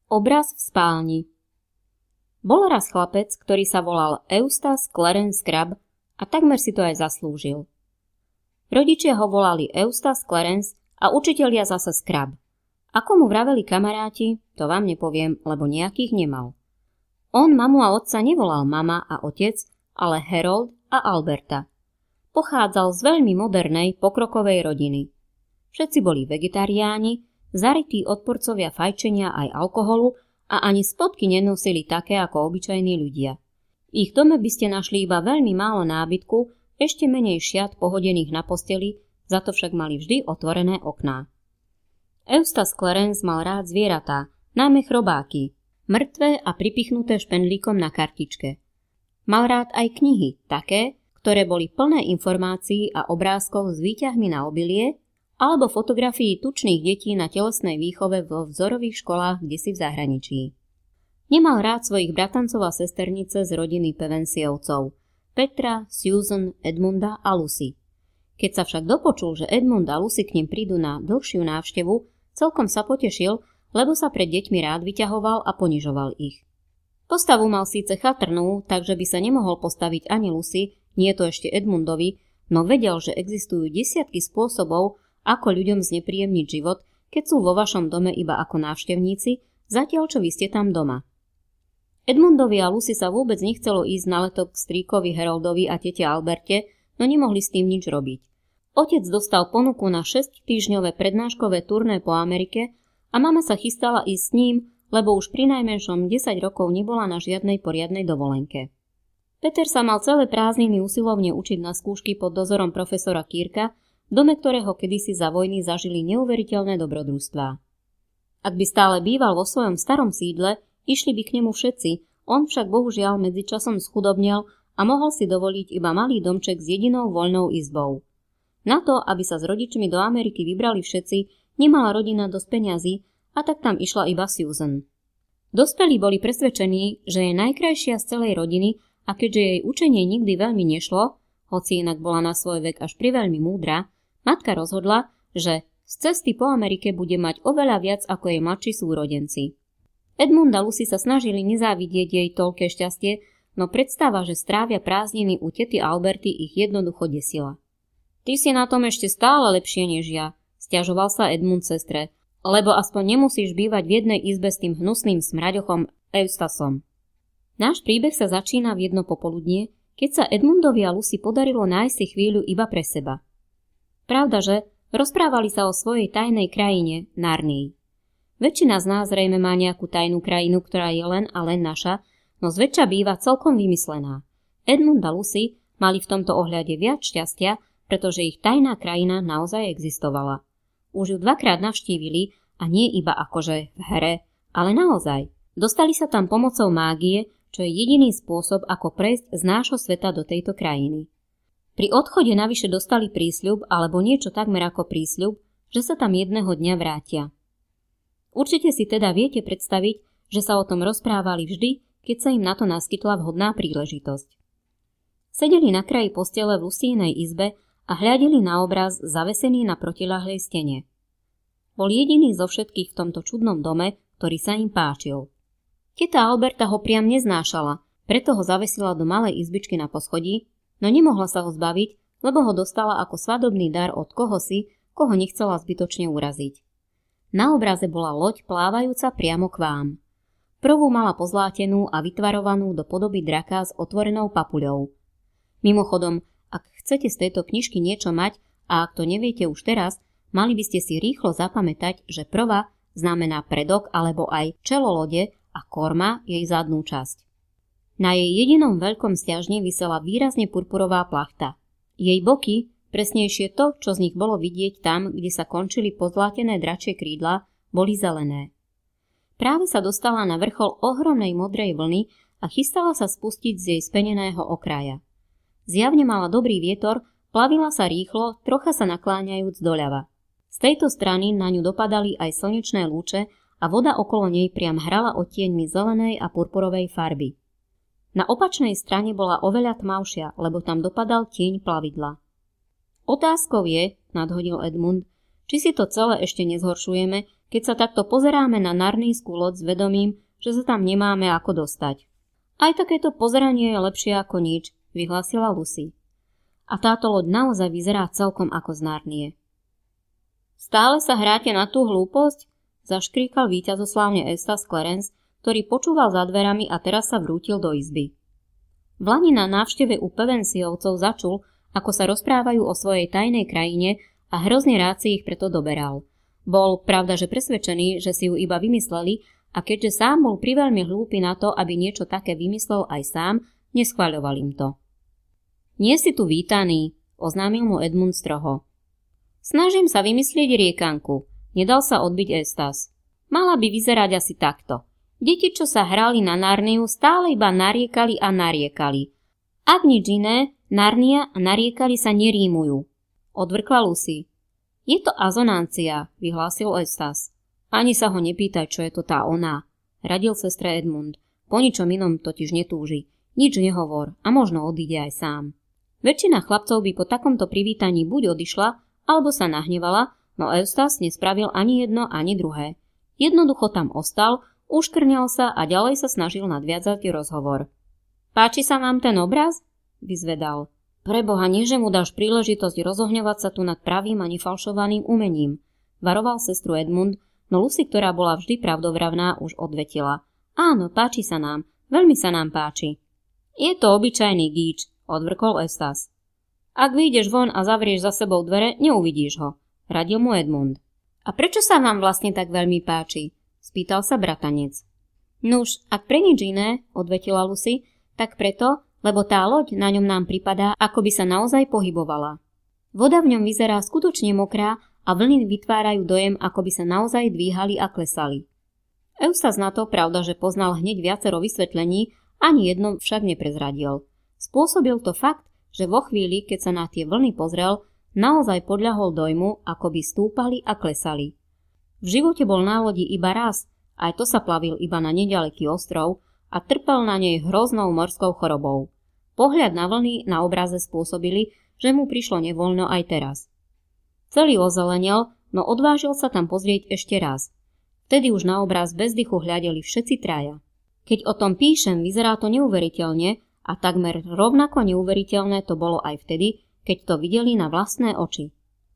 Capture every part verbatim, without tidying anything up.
Obraz v spálni. Bol raz chlapec, ktorý sa volal Eustace Clarence Crabbe a takmer si to aj zaslúžil. Rodičia ho volali Eustace Clarence a učitelia zase Crabbe. Ako mu vraveli kamaráti, to vám nepoviem, lebo nejakých nemal. On mamu a otca nevolal mama a otec, ale Harold a Alberta. Pochádzal z veľmi modernej, pokrokovej rodiny. Všetci boli vegetariáni, zarytí odporcovia fajčenia aj alkoholu a ani spodky nenosili také ako obyčajní ľudia. V ich dome by ste našli iba veľmi málo nábytku, ešte menej šiat pohodených na posteli, za to však mali vždy otvorené okná. Eustace Clarence mal rád zvieratá, najmä chrobáky, mŕtvé a pripichnuté špendlíkom na kartičke. Mal rád aj knihy, také, ktoré boli plné informácií a obrázkov s výťahmi na obilie, alebo fotografií tučných detí na telesnej výchove vo vzorových školách kdesi v zahraničí. Nemal rád svojich bratancov a sesternice z rodiny Pevensiovcov, Petra, Susan, Edmunda a Lucy. Keď sa však dopočul, že Edmund a Lucy k nim prídu na dlhšiu návštevu, celkom sa potešil, lebo sa pred deťmi rád vyťahoval a ponižoval ich. Postavu mal síce chatrnú, takže by sa nemohol postaviť ani Lucy, nie to ešte Edmundovi, no vedel, že existujú desiatky spôsobov, ako ľuďom znepríjemniť život, keď sú vo vašom dome iba ako návštevníci, zatiaľ čo vy ste tam doma. Edmundovi a Lucy sa vôbec nechcelo ísť na leto k strýkovi Haroldovi a tete Alberte, no nemohli s tým nič robiť. Otec dostal ponuku na šesťtýždňové prednáškové turné po Amerike a mama sa chystala ísť s ním, lebo už prinajmenšom desať rokov nebola na žiadnej poriadnej dovolenke. Peter sa mal celé prázdniny usilovne učiť na skúšky pod dozorom profesora Kirka, v dome ktorého kedysi za vojny zažili neuveriteľné dobrodružstvá. Ak by stále býval vo svojom starom sídle, išli by k nemu všetci, on však bohužiaľ medzičasom schudobnel a mohol si dovoliť iba malý domček s jedinou voľnou izbou. Na to, aby sa s rodičmi do Ameriky vybrali všetci, nemala rodina dosť peňazí a tak tam išla iba Susan. Dospelí boli presvedčení, že je najkrajšia z celej rodiny a keďže jej učenie nikdy veľmi nešlo, hoci inak bola na svoj vek až priveľmi múdra, matka rozhodla, že z cesty po Amerike bude mať oveľa viac ako jej mladší súrodenci. Edmund a Lucy sa snažili nezávidieť jej toľké šťastie, no predstava, že strávia prázdniny u tety Alberty ich jednoducho desila. Ty si na tom ešte stále lepšie než ja, sťažoval sa Edmund sestre, lebo aspoň nemusíš bývať v jednej izbe s tým hnusným smraďochom Eustasom. Náš príbeh sa začína v jedno popoludnie, keď sa Edmundovi a Lucy podarilo nájsť si chvíľu iba pre seba. Pravda, že rozprávali sa o svojej tajnej krajine, Narnii. Väčšina z nás zrejme má nejakú tajnú krajinu, ktorá je len a len naša, no zväčša býva celkom vymyslená. Edmund a Lucy mali v tomto ohľade viac šťastia, pretože ich tajná krajina naozaj existovala. Už ju dvakrát navštívili a nie iba akože v hre, ale naozaj. Dostali sa tam pomocou mágie, čo je jediný spôsob, ako prejsť z nášho sveta do tejto krajiny. Pri odchode navyše dostali prísľub, alebo niečo takmer ako prísľub, že sa tam jedného dňa vrátia. Určite si teda viete predstaviť, že sa o tom rozprávali vždy, keď sa im na to naskytla vhodná príležitosť. Sedeli na kraji postele v Lucínej izbe a hľadeli na obraz zavesený na protiľahlej stene. Bol jediný zo všetkých v tomto čudnom dome, ktorý sa im páčil. Teta Alberta ho priam neznášala, preto ho zavesila do malej izbičky na poschodí, no nemohla sa ho zbaviť, lebo ho dostala ako svadobný dar od kohosi, koho nechcela zbytočne uraziť. Na obraze bola loď plávajúca priamo k vám. Prvú mala pozlátenú a vytvarovanú do podoby draka s otvorenou papuľou. Mimochodom, ak chcete z tejto knižky niečo mať a ak to neviete už teraz, mali by ste si rýchlo zapamätať, že prvá znamená predok alebo aj čelo lode a korma jej zadnú časť. Na jej jedinom veľkom sťažni visela výrazne purpurová plachta. Jej boky, presnejšie to, čo z nich bolo vidieť tam, kde sa končili pozlátené dračie krídla, boli zelené. Práve sa dostala na vrchol ohromnej modrej vlny a chystala sa spustiť z jej speneného okraja. Zjavne mala dobrý vietor, plavila sa rýchlo, trocha sa nakláňajúc doľava. Z tejto strany na ňu dopadali aj slnečné lúče a voda okolo nej priam hrala odtieňmi zelenej a purpurovej farby. Na opačnej strane bola oveľa tmavšia, lebo tam dopadal tieň plavidla. Otázkou je, nadhodil Edmund, či si to celé ešte nezhoršujeme, keď sa takto pozeráme na narnísku loď s vedomím, že sa tam nemáme ako dostať. Aj takéto pozeranie je lepšie ako nič, vyhlásila Lucy. A táto loď naozaj vyzerá celkom ako z Narnie. Stále sa hráte na tú hlúposť? Zaškríkal víťazoslávne Eustace Clarence, ktorý počúval za dverami a teraz sa vrútil do izby. Vlani na návšteve u Pevensiovcov začul, ako sa rozprávajú o svojej tajnej krajine a hrozne rád si ich preto doberal. Bol, pravda, že presvedčený, že si ju iba vymysleli a keďže sám bol priveľmi hlúpy na to, aby niečo také vymyslel aj sám, neschvaľoval im to. Nie si tu vítaný, oznámil mu Edmund stroho. Snažím sa vymyslieť riekanku, nedal sa odbiť Eustace. Mala by vyzerať asi takto. Deti, čo sa hrali na Narniu, stále iba nariekali a nariekali. Ak nič iné, Narnia a nariekali sa nerímujú. Odvrkla Lucy. Je to azonancia, vyhlásil Eustace. Ani sa ho nepýtaj, čo je to tá ona, radil sestre Edmund. Po ničom inom totiž netúži. Nič nehovor a možno odíde aj sám. Väčšina chlapcov by po takomto privítaní buď odišla, alebo sa nahnevala, no Eustace nespravil ani jedno, ani druhé. Jednoducho tam ostal, uškrňal sa a ďalej sa snažil nadviazať rozhovor. Páči sa vám ten obraz? Vyzvedal. Preboha, nie že mu dáš príležitosť rozohňovať sa tu nad pravým a nefalšovaným umením. Varoval sestru Edmund, no Lucy, ktorá bola vždy pravdovravná, už odvetila. Áno, páči sa nám, veľmi sa nám páči. Je to obyčajný gíč, odvrkol Eustace. Ak vyjdeš von a zavrieš za sebou dvere, neuvidíš ho, radil mu Edmund. A prečo sa vám vlastne tak veľmi páči? Spýtal sa bratanec. Nuž, ak pre nič iné, odvetila Lucy, tak preto, lebo tá loď na ňom nám pripadá, ako by sa naozaj pohybovala. Voda v ňom vyzerá skutočne mokrá a vlny vytvárajú dojem, ako by sa naozaj dvíhali a klesali. Eustace na to, pravda, že poznal hneď viacero vysvetlení, ani jedno však neprezradil. Spôsobil to fakt, že vo chvíli, keď sa na tie vlny pozrel, naozaj podľahol dojmu, ako by stúpali a klesali. V živote bol na lodi iba raz, aj to sa plavil iba na neďaleký ostrov a trpel na nej hroznou morskou chorobou. Pohľad na vlny na obraze spôsobili, že mu prišlo nevoľno aj teraz. Celý ozelenel, no odvážil sa tam pozrieť ešte raz. Vtedy už na obraz bez dychu hľadeli všetci traja. Keď o tom píšem, vyzerá to neuveriteľne a takmer rovnako neuveriteľné to bolo aj vtedy, keď to videli na vlastné oči.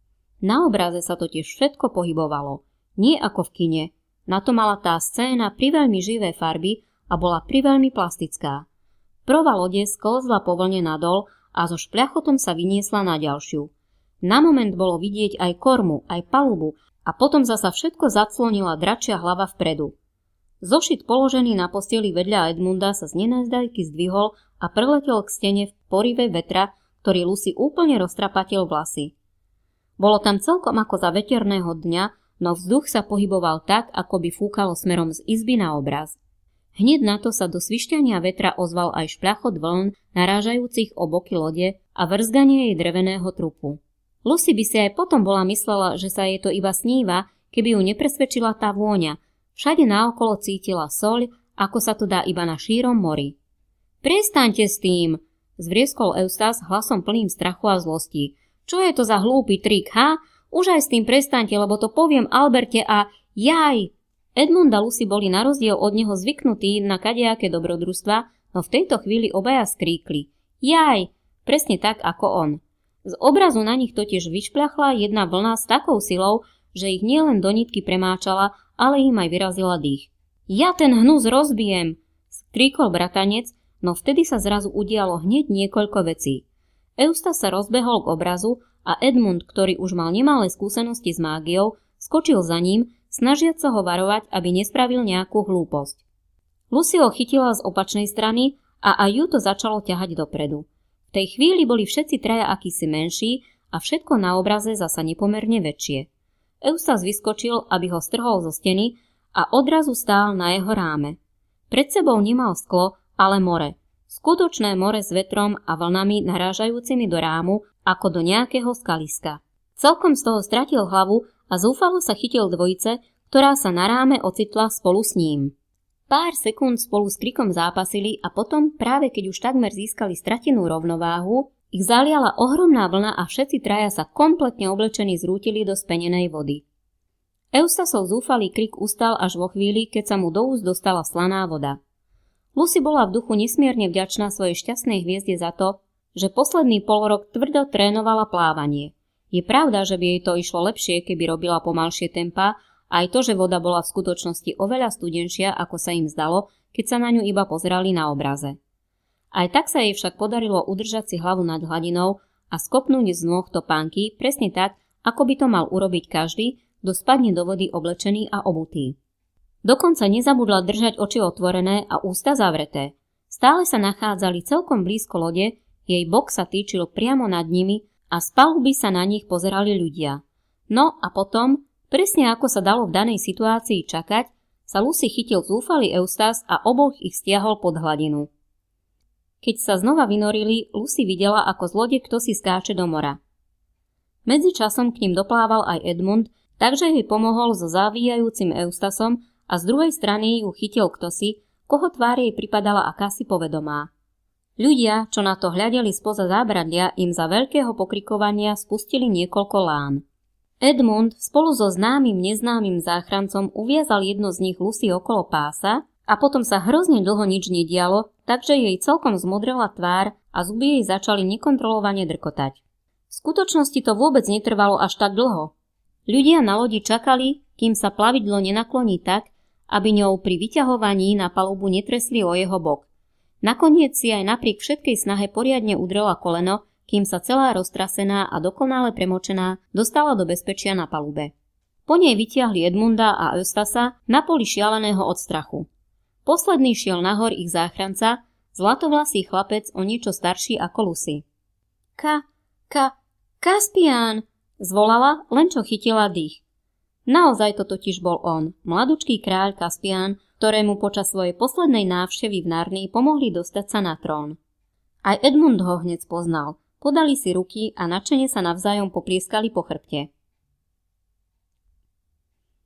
Na obraze sa totiž všetko pohybovalo, nie ako v kine. Na to mala tá scéna priveľmi živé farby a bola priveľmi plastická. Prvá lode sklzla po vlne nadol a so špľachotom sa vyniesla na ďalšiu. Na moment bolo vidieť aj kormu, aj palubu a potom zasa všetko zaclonila dračia hlava vpredu. Zošit položený na posteli vedľa Edmunda sa z nenázdajky zdvihol a preletel k stene v porive vetra, ktorý Lucy úplne roztrapatil vlasy. Bolo tam celkom ako za veterného dňa, no vzduch sa pohyboval tak, ako by fúkalo smerom z izby na obraz. Hneď na to sa do svišťania vetra ozval aj špľachot vln narážajúcich o boky lode a vrzganie jej dreveného trupu. Lucy by si aj potom bola myslela, že sa jej to iba sníva, keby ju nepresvedčila tá vôňa. Všade naokolo cítila soľ, ako sa to dá iba na šírom mori. Prestaňte s tým, zvrieskol Eustace hlasom plným strachu a zlosti. Čo je to za hlúpy trik, ha? Už aj s tým prestaňte, lebo to poviem Alberte a jaj! Edmund a Lucy boli na rozdiel od neho zvyknutí na kadejaké dobrodružstva, no v tejto chvíli obaja skríkli. Jaj! Presne tak ako on. Z obrazu na nich totiž vyšpľachla jedna vlna s takou silou, že ich nielen do nitky premáčala, ale im aj vyrazila dých. Ja ten hnus rozbijem, skríkol bratanec, no vtedy sa zrazu udialo hneď niekoľko vecí. Eustace sa rozbehol k obrazu a Edmund, ktorý už mal nemalé skúsenosti s mágiou, skočil za ním, snažiac sa ho varovať, aby nespravil nejakú hlúposť. Lucy ho chytila z opačnej strany a aj ju to začalo ťahať dopredu. V tej chvíli boli všetci traja akýsi menší a všetko na obraze zasa nepomerne väčšie. Eustace vyskočil, aby ho strhol zo steny a odrazu stál na jeho ráme. Pred sebou nemal sklo, ale more. Skutočné more s vetrom a vlnami narážajúcimi do rámu ako do nejakého skaliska. Celkom z toho stratil hlavu a zúfalo sa chytil dvojice, ktorá sa na ráme ocitla spolu s ním. Pár sekúnd spolu s krikom zápasili a potom, práve keď už takmer získali stratenú rovnováhu, ich zaliala ohromná vlna a všetci traja sa kompletne oblečení zrútili do spenenej vody. Eustasov zúfalý krik ustal až vo chvíli, keď sa mu do úst dostala slaná voda. Lucy bola v duchu nesmierne vďačná svojej šťastnej hviezde za to, že posledný polrok tvrdo trénovala plávanie. Je pravda, že by jej to išlo lepšie, keby robila pomalšie tempa, aj to, že voda bola v skutočnosti oveľa studenšia, ako sa im zdalo, keď sa na ňu iba pozerali na obraze. Aj tak sa jej však podarilo udržať si hlavu nad hladinou a skopnúť z nôh topánky presne tak, ako by to mal urobiť každý, kto spadne do vody oblečený a obutý. Dokonca nezabudla držať oči otvorené a ústa zavreté. Stále sa nachádzali celkom blízko lode, jej bok sa týčil priamo nad nimi a z paluby sa na nich pozerali ľudia. No a potom, presne ako sa dalo v danej situácii čakať, sa Lucy chytil zúfalý Eustas a oboch ich stiahol pod hladinu. Keď sa znova vynorili, Lucy videla, ako z lode ktosi skáče do mora. Medzičasom k ním doplával aj Edmund, takže jej pomohol so závíjajúcim Eustasom a z druhej strany ju chytil ktosi, koho tvár jej pripadala akási povedomá. Ľudia, čo na to hľadeli spoza zábradlia, im za veľkého pokrikovania spustili niekoľko lán. Edmund spolu so známym neznámym záchrancom uviazal jedno z nich Lucy okolo pása a potom sa hrozne dlho nič nedialo, takže jej celkom zmodrela tvár a zuby jej začali nekontrolovane drkotať. V skutočnosti to vôbec netrvalo až tak dlho. Ľudia na lodi čakali, kým sa plavidlo nenakloní tak, aby ňou pri vyťahovaní na palubu netresli o jeho bok. Nakoniec si aj napriek všetkej snahe poriadne udrela koleno, kým sa celá roztrasená a dokonale premočená dostala do bezpečia na palube. Po nej vytiahli Edmunda a Eustasa na poli šialeného od strachu. Posledný šiel nahor ich záchranca, zlatovlasý chlapec o niečo starší ako Lucy. Ka, ka, Kaspián, zvolala, len čo chytila dých. Naozaj to totiž bol on, mladučký kráľ Kaspián, ktorému počas svojej poslednej návštevy v Narnii pomohli dostať sa na trón. Aj Edmund ho hneď poznal, podali si ruky a nadšene sa navzájom poplieskali po chrbte.